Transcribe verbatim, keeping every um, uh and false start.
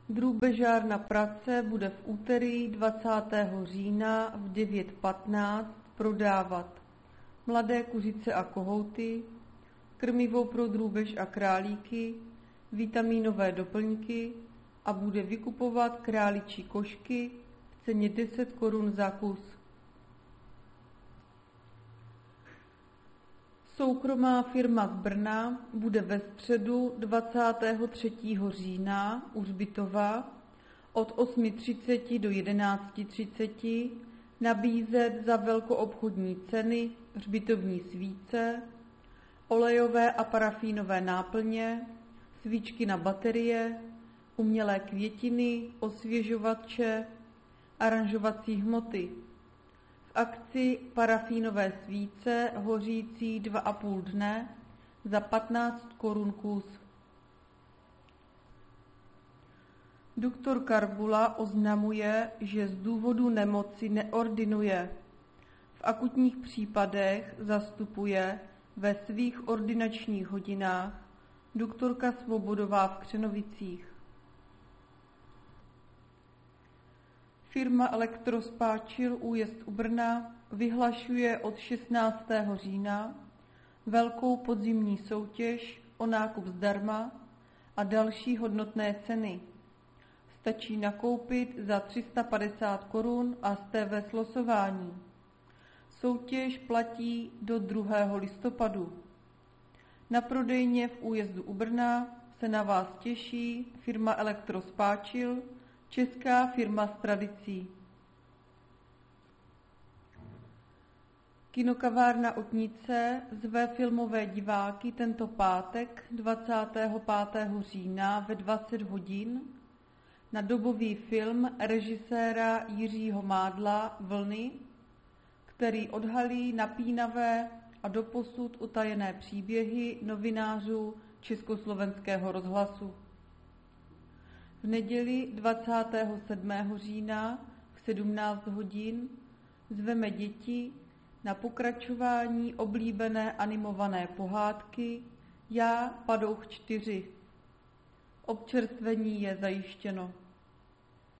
Drůbežárna Prace bude v úterý dvacátého října v devět patnáct prodávat mladé kuřice a kohouty, krmivo pro drůbež a králíky, vitamínové doplňky a bude vykupovat králičí košky v ceně deset korun za kus. Soukromá firma z Brna bude ve středu dvacátého třetího října u Hřbitova od osm třicet do jedenáct třicet nabízet za velkoobchodní ceny hřbitovní svíce, olejové a parafínové náplně, svíčky na baterie, umělé květiny, osvěžovače, aranžovací hmoty. V akci parafínové svíce hořící dva a půl dne za patnáct korun kus. Doktor Karbula oznamuje, že z důvodu nemoci neordinuje. V akutních případech zastupuje ve svých ordinačních hodinách doktorka Svobodová v Křenovicích. Firma Elektrospáčil újezd u Brna vyhlašuje od šestnáctého října velkou podzimní soutěž o nákup zdarma a další hodnotné ceny. Stačí nakoupit za tři sta padesát korun a jste ve slosování. Soutěž platí do druhého listopadu. Na prodejně v újezdu u Brna se na vás těší firma Elektrospáčil, česká firma s tradicí. Kinokavárna Otnice zve filmové diváky tento pátek dvacátého pátého října ve dvacet hodin na dobový film režiséra Jiřího Mádla Vlny, který odhalí napínavé a doposud utajené příběhy novinářů Československého rozhlasu. V neděli dvacátého sedmého října v sedmnáct hodin zveme děti na pokračování oblíbené animované pohádky Já, Padouch čtyři. Občerstvení je zajištěno.